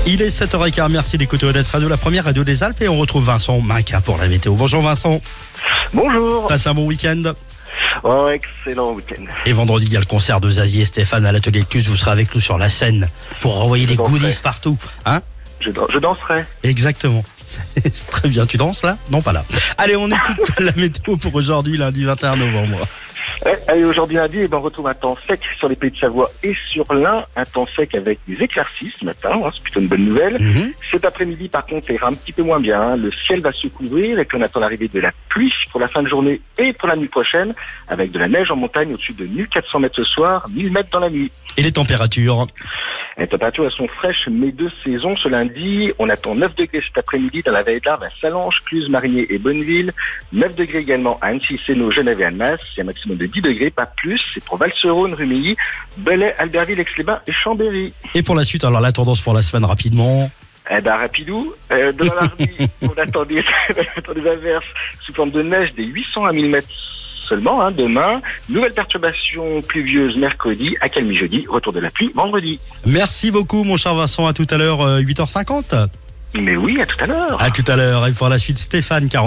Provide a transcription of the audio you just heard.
Il est 7h15, merci d'écouter Odesse Radio, la première radio des Alpes, et on retrouve Vincent Minca pour la météo. Bonjour Vincent. Bonjour. Passe un bon week-end. Oh, excellent week-end. Et vendredi, il y a le concert de Zazie et Stéphane à l'atelier de Cluse. Vous serez avec nous sur la scène pour envoyer des goodies partout. Hein? Je danserai. Exactement. C'est très bien. Tu danses là? Non, pas là. Allez, on écoute la météo pour aujourd'hui, lundi 21 novembre. Allez, aujourd'hui lundi, on retrouve un temps sec sur les Pays de Savoie et sur l'Ain. Un temps sec avec des éclaircies ce matin, c'est plutôt une bonne nouvelle. Cet après-midi, par contre, ça ira un petit peu moins bien. Le ciel va se couvrir et puis on attend l'arrivée de la pluie pour la fin de journée et pour la nuit prochaine, avec de la neige en montagne au-dessus de 1400 mètres ce soir, 1000 mètres dans la nuit. Et les températures? Les températures, elles sont fraîches, mais de saison. Ce lundi, on attend 9 degrés cet après-midi dans la vallée de l'Arve à Salanches, Cluse, Marigné et Bonneville. 9 degrés également à Annecy, Sénaux, Genève et Annemasse. Il y a un maximum de 10 degrés, pas plus. C'est pour Val-sur-Rhône, Rumilly, Belley, Albertville, Aix-les-Bains et Chambéry. Et pour la suite, alors la tendance pour la semaine rapidement? Rapidou. Demain mardi, on attend des averses sous forme de neige des 800 à 1000 mètres seulement, demain. Nouvelle perturbation pluvieuse mercredi, accalmie jeudi, retour de la pluie vendredi. Merci beaucoup mon cher Vincent, à tout à l'heure, 8h50. Mais oui, à tout à l'heure. À tout à l'heure, et pour la suite Stéphane, 40.